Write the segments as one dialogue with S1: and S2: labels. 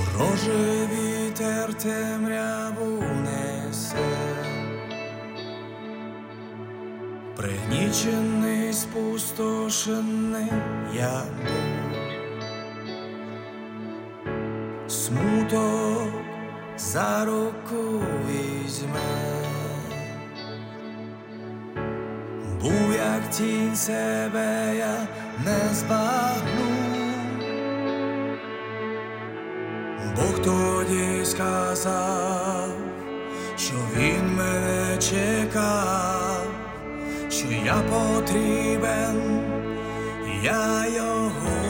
S1: Ворожий вітер темряву несе, пригнічений, спустошений я був. Смуток за руку візьме, був як тінь, себе я не збагну. Бог тоді сказав, що Він мене чекав, що я потрібен, я Його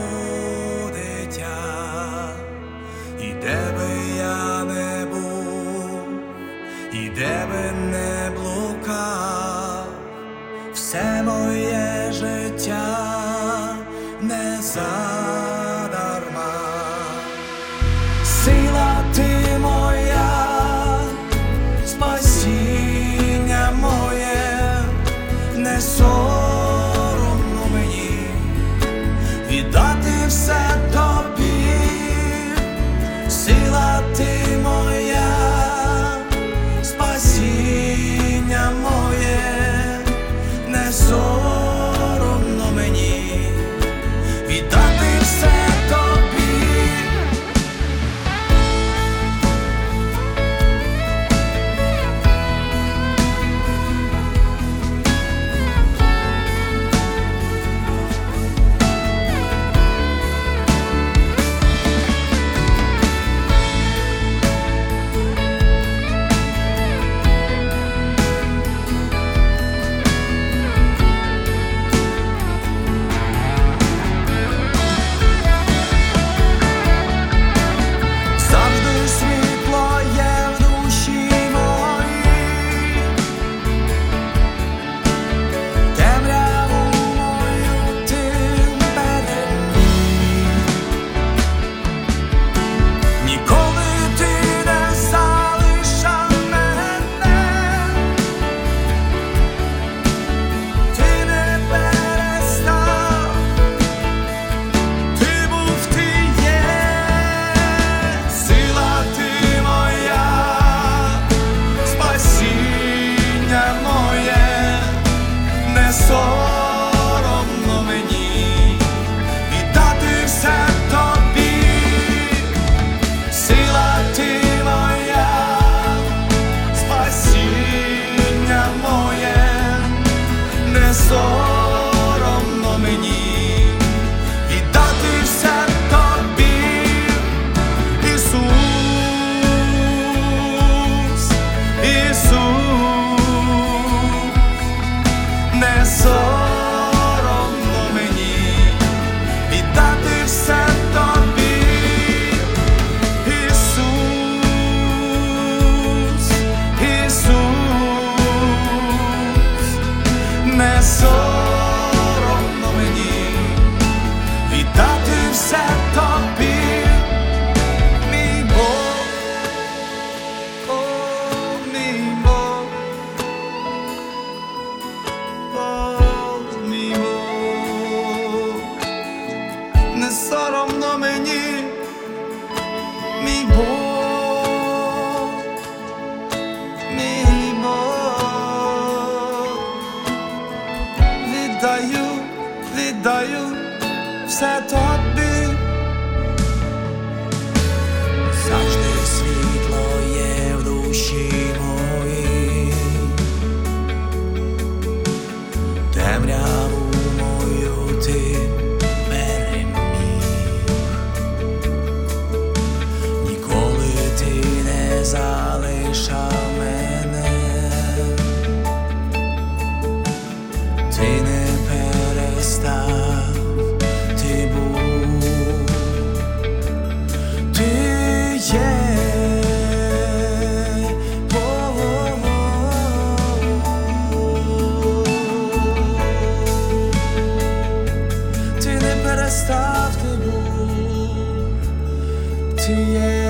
S1: дитя. І де би я не був, і де би не блукав, все моє життя не задарма. Сила ти моя, спасіння моє, не соромно мені віддати все тобі. Сила ти моя, спасіння моє, не соромно мені віддати все тобі. Соромно мені віддати все тобі. Сила ти моя, спасіння моє, не соромно мені віддати все тобі. Ісус, Ісус, не соромно мені віддати все тобі. Ісус, Ісус, не соромно мені віддати все тобі. Мій Бог, о, мій Бог, не соромно мені, мій Бог, мій Бог. Віддаю все тобі. Завжди світло є в душі моїй, темряву мою ти залишав мене, ти не перестав, ти був, ти є, ти не перестав, ти був, ти є.